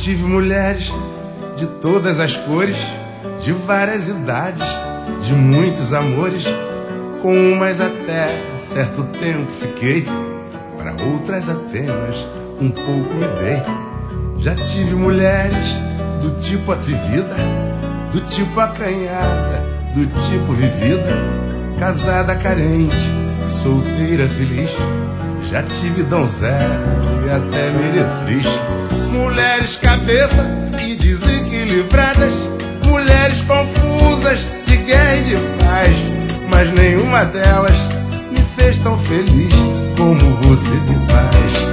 tive mulheres de todas as cores, de várias idades, de muitos amores. Com umas até certo tempo fiquei, para outras apenas um pouco me dei. Já tive mulheres do tipo atrevida, do tipo acanhada, do tipo vivida, casada carente, solteira feliz. Já tive donzela e até meretriz. Mulheres cabeça e desequilibradas, mulheres confusas de guerra e de paz, mas nenhuma delas me fez tão feliz como você me faz.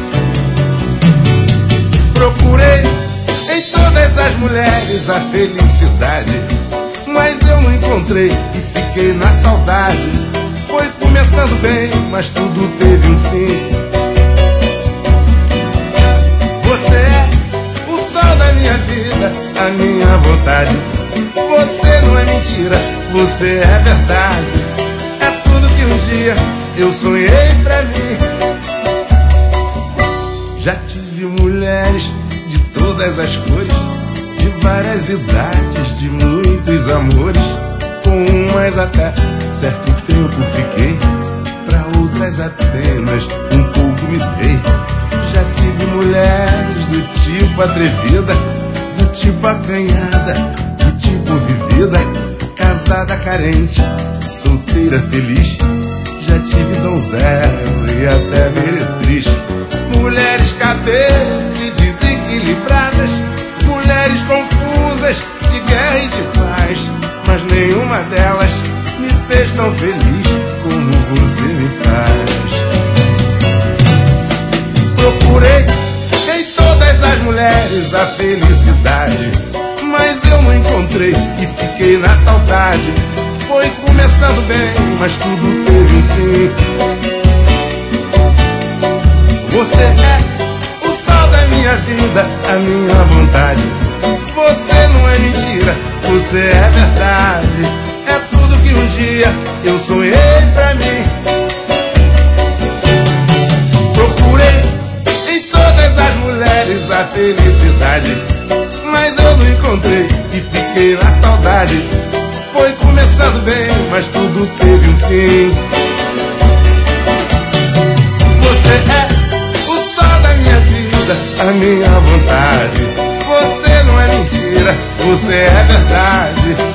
Procurei em todas as mulheres a felicidade, mas eu não encontrei e fiquei na saudade. Foi começando bem, mas tudo teve um fim. Você é o sol da minha vida, a minha vontade. Você não é mentira, você é verdade. É tudo que um dia eu sonhei pra mim. Já tive mulheres de todas as cores, de várias idades, de muitos amores. Com umas até certo tempo fiquei, pra outras apenas um pouco me dei. Já tive mulheres do tipo atrevida, do tipo acanhada, do tipo vivida, casada carente, solteira feliz. Já tive donzela e até meretriz. Mulheres cabeças e desequilibradas, mulheres confusas de guerra e de paz, mas nenhuma delas me fez tão feliz como você me faz. Procurei em todas as mulheres a felicidade, mas eu não encontrei e fiquei na saudade. Foi começando bem, mas tudo teve um fim. Você é o sol da minha vida, a minha vontade. Você não é mentira, você é verdade. É tudo que um dia eu sonhei pra mim. Procurei em todas as mulheres a felicidade, mas eu não encontrei e fiquei na saudade. Foi começando bem, mas tudo teve um fim. Você é o sol da minha vida, a minha vontade. Você não é mentira, você é verdade.